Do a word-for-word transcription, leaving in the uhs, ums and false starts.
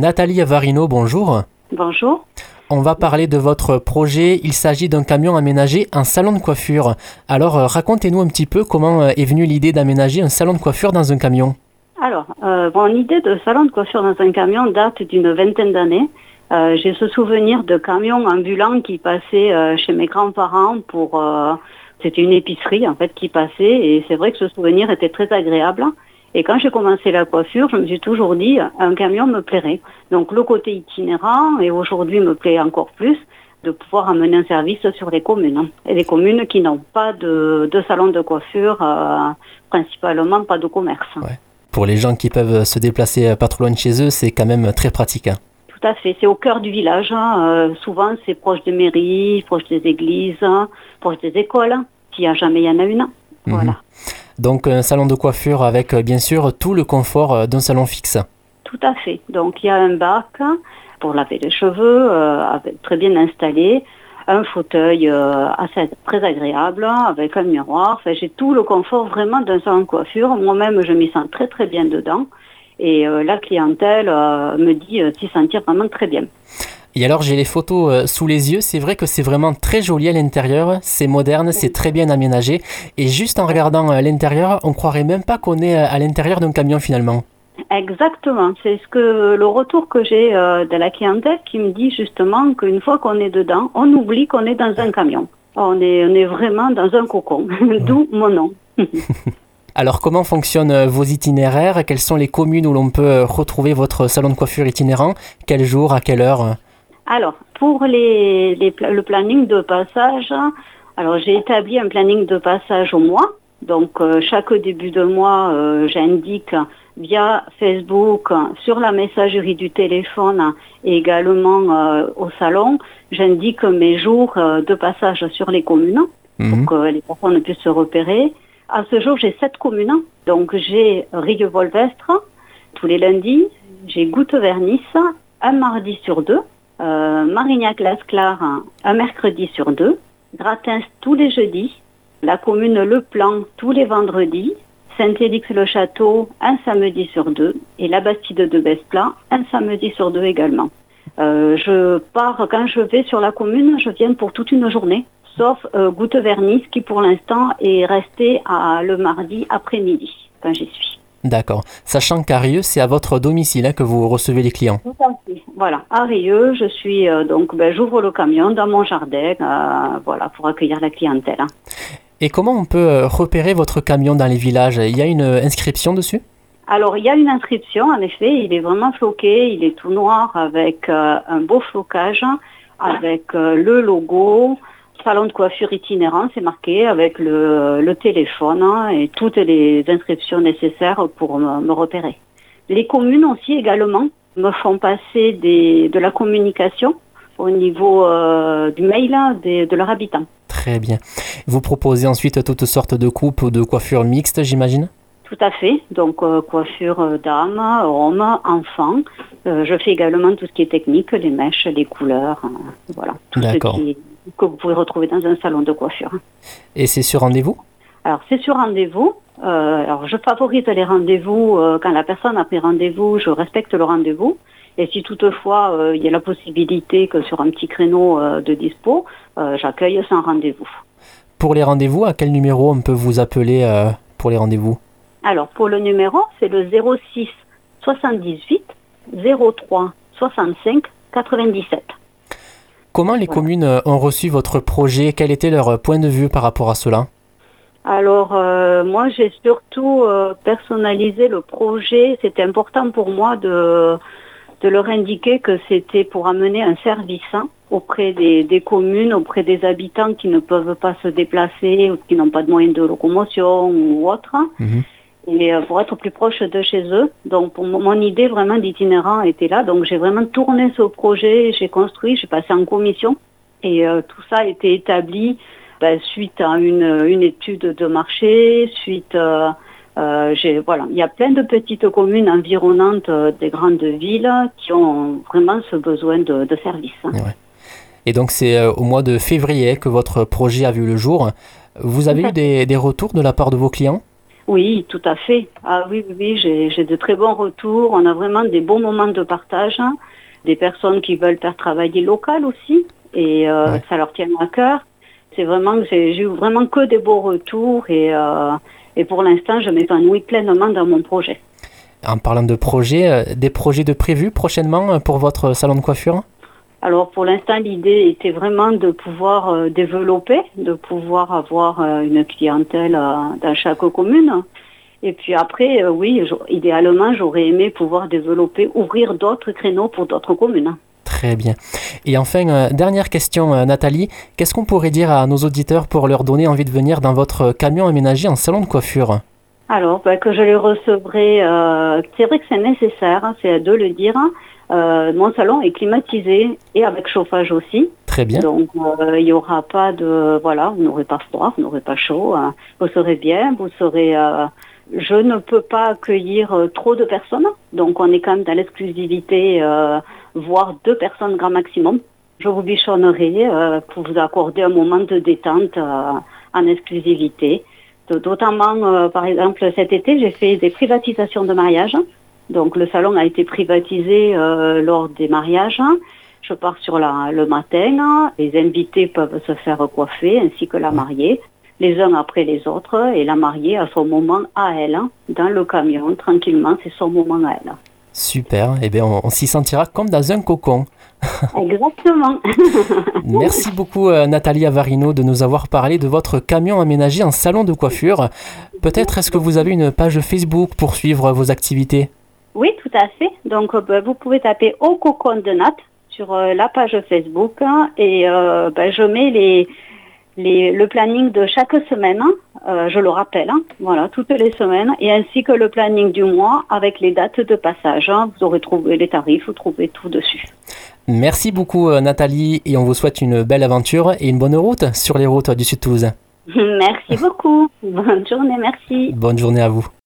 Nathalie Avarino, bonjour. Bonjour. On va parler de votre projet. Il s'agit d'un camion aménagé en salon de coiffure. Alors, euh, racontez-nous un petit peu comment est venue l'idée d'aménager un salon de coiffure dans un camion. Alors, euh, mon idée de salon de coiffure dans un camion date d'une vingtaine d'années. Euh, j'ai ce souvenir de camions ambulants qui passaient euh, chez mes grands-parents pour... Euh, c'était une épicerie, en fait, qui passait. Et c'est vrai que ce souvenir était très agréable. Et quand j'ai commencé la coiffure, je me suis toujours dit, un camion me plairait. Donc le côté itinérant, et aujourd'hui me plaît encore plus, de pouvoir amener un service sur les communes. Et les communes qui n'ont pas de, de salon de coiffure, euh, principalement pas de commerce. Ouais. Pour les gens qui peuvent se déplacer pas trop loin de chez eux, c'est quand même très pratique. Hein. Tout à fait, c'est au cœur du village. Euh, souvent c'est proche des mairies, proche des églises, proche des écoles. S'il n'y a jamais, il y en a une. Voilà. Mmh. Donc un salon de coiffure avec bien sûr tout le confort d'un salon fixe. Tout à fait. Donc il y a un bac pour laver les cheveux, euh, avec, très bien installé, un fauteuil euh, assez très agréable avec un miroir. Enfin, j'ai tout le confort vraiment d'un salon de coiffure. Moi-même, je m'y sens très très bien dedans. Et euh, la clientèle euh, me dit euh, s'y sentir vraiment très bien. Et alors j'ai les photos euh, sous les yeux, c'est vrai que c'est vraiment très joli à l'intérieur, c'est moderne, c'est très bien aménagé, et juste en regardant euh, l'intérieur, on croirait même pas qu'on est euh, à l'intérieur d'un camion finalement. Exactement, c'est ce que le retour que j'ai euh, de la clientèle qui me dit justement qu'une fois qu'on est dedans, on oublie qu'on est dans un camion. On est, on est vraiment dans un cocon, d'où mon nom. Alors comment fonctionnent vos itinéraires? Quelles sont les communes où l'on peut retrouver votre salon de coiffure itinérant? Quel jour, à quelle heure? Alors, pour les, les, le planning de passage, alors j'ai établi un planning de passage au mois. Donc, euh, chaque début de mois, euh, j'indique via Facebook, sur la messagerie du téléphone et également euh, au salon, j'indique mes jours euh, de passage sur les communes mmh. pour que les personnes puissent se repérer. À ce jour, j'ai sept communes. Donc, j'ai Rieux-Volvestre tous les lundis, j'ai Goutte-Vernis un mardi sur deux. Euh, Marignac-Lasclar un mercredi sur deux, Gratins tous les jeudis, la commune Le Plan tous les vendredis, Saint-Élix-le-Château un samedi sur deux et la Bastide de Besplat un samedi sur deux également. Euh, je pars, quand je vais sur la commune, je viens pour toute une journée, sauf euh, Goutte-Vernis qui pour l'instant est resté à, le mardi après-midi quand j'y suis. D'accord. Sachant qu'à Rieux, c'est à votre domicile hein, que vous recevez les clients. Tout à fait. Voilà. À Rieux, je suis euh, donc ben, j'ouvre le camion dans mon jardin, euh, voilà, pour accueillir la clientèle. Hein. Et comment on peut repérer votre camion dans les villages? Il y a une inscription dessus? Alors il y a une inscription, en effet, il est vraiment floqué, il est tout noir avec euh, un beau flocage, avec euh, le logo. Salon de coiffure itinérant, c'est marqué avec le, le téléphone hein, et toutes les inscriptions nécessaires pour me, me repérer. Les communes aussi également me font passer des, de la communication au niveau euh, du mail des, de leurs habitants. Très bien. Vous proposez ensuite toutes sortes de coupes ou de coiffures mixtes, j'imagine? Tout à fait. Donc euh, coiffure euh, dame, homme, enfant. Euh, je fais également tout ce qui est technique, les mèches, les couleurs, euh, voilà. Tout D'accord. Ce qui est que vous pouvez retrouver dans un salon de coiffure. Et c'est sur rendez-vous? Alors, c'est sur rendez-vous. Euh, alors, je favorise les rendez-vous. Euh, quand la personne a pris rendez-vous, je respecte le rendez-vous. Et si toutefois, euh, il y a la possibilité que sur un petit créneau euh, de dispo, euh, j'accueille sans rendez-vous. Pour les rendez-vous, à quel numéro on peut vous appeler euh, pour les rendez-vous? Alors, pour le numéro, c'est le zéro six soixante-dix-huit zéro trois soixante-cinq quatre-vingt-dix-sept. Comment les voilà. communes ont reçu votre projet? Quel était leur point de vue par rapport à cela? Alors, euh, moi, j'ai surtout euh, personnalisé le projet. C'était important pour moi de, de leur indiquer que c'était pour amener un service hein, auprès des, des communes, auprès des habitants qui ne peuvent pas se déplacer ou qui n'ont pas de moyens de locomotion ou autre. Mmh. Et euh, pour être plus proche de chez eux. Donc, pour mon idée vraiment d'itinérant était là. Donc, j'ai vraiment tourné ce projet, j'ai construit, j'ai passé en commission. Et euh, tout ça a été établi ben, suite à une, une étude de marché, suite... Euh, euh, j'ai, voilà, il y a plein de petites communes environnantes euh, des grandes villes qui ont vraiment ce besoin de, de services. Ouais. Et donc, c'est euh, au mois de février que votre projet a vu le jour. Vous avez eu des, des retours de la part de vos clients ? Oui, tout à fait. Ah oui, oui, oui, j'ai, j'ai de très bons retours. On a vraiment des bons moments de partage, hein. Des personnes qui veulent faire travailler local aussi, et euh, Ouais. ça leur tient à cœur. C'est vraiment, j'ai, j'ai eu vraiment que des beaux retours, et, euh, et pour l'instant, je m'épanouis pleinement dans mon projet. En parlant de projets, euh, des projets de prévus prochainement euh, pour votre salon de coiffure? Alors pour l'instant, l'idée était vraiment de pouvoir euh, développer, de pouvoir avoir euh, une clientèle euh, dans chaque commune. Et puis après, euh, oui, j'a- idéalement, j'aurais aimé pouvoir développer, ouvrir d'autres créneaux pour d'autres communes. Très bien. Et enfin, euh, dernière question, euh, Nathalie, qu'est-ce qu'on pourrait dire à nos auditeurs pour leur donner envie de venir dans votre camion aménagé en salon de coiffure? Alors, ben, que je les recevrai, euh, c'est vrai que c'est nécessaire, hein, c'est de le dire. Euh, mon salon est climatisé et avec chauffage aussi. Très bien. Donc, euh, il n'y aura pas de... Voilà, vous n'aurez pas froid, vous n'aurez pas chaud. Hein. Vous serez bien, vous serez... euh, je ne peux pas accueillir euh, trop de personnes. Donc, on est quand même dans l'exclusivité, euh, voire deux personnes grand maximum. Je vous bichonnerai euh, pour vous accorder un moment de détente euh, en exclusivité. Notamment, euh, par exemple, cet été, j'ai fait des privatisations de mariage. Donc, le salon a été privatisé euh, lors des mariages. Je pars sur la, le matin. Les invités peuvent se faire coiffer, ainsi que la mariée, les uns après les autres. Et la mariée a son moment à elle, hein, dans le camion, tranquillement, c'est son moment à elle. Super. Eh bien, on, on s'y sentira comme dans un cocon. Exactement. Merci beaucoup, euh, Nathalie Avarino, de nous avoir parlé de votre camion aménagé en salon de coiffure. Peut-être est-ce que vous avez une page Facebook pour suivre vos activités? Oui, tout à fait. Donc, euh, ben, vous pouvez taper Au Cocon de Nat sur euh, la page Facebook, hein, et euh, ben, je mets les, les, le planning de chaque semaine, hein, euh, je le rappelle, hein, voilà, toutes les semaines, et ainsi que le planning du mois avec les dates de passage, hein. Vous aurez trouvé les tarifs, vous trouvez tout dessus. Merci beaucoup, euh, Nathalie, et on vous souhaite une belle aventure et une bonne route sur les routes du Sud Toulouse. Merci beaucoup. Bonne journée, merci. Bonne journée à vous.